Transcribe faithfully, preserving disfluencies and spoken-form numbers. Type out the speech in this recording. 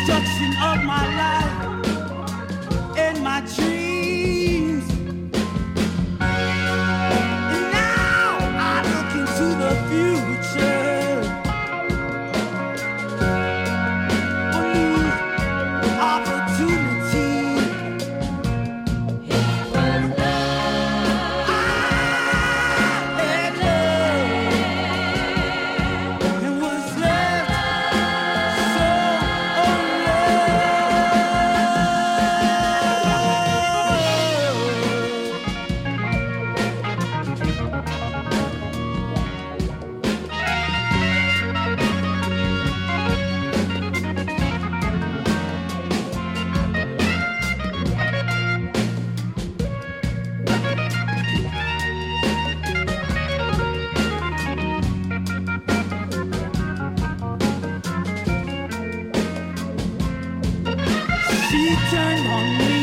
destruction of my life and my dreams. And now I look into the future for new opportunity. It was love. I had love. It was left so she turned on me.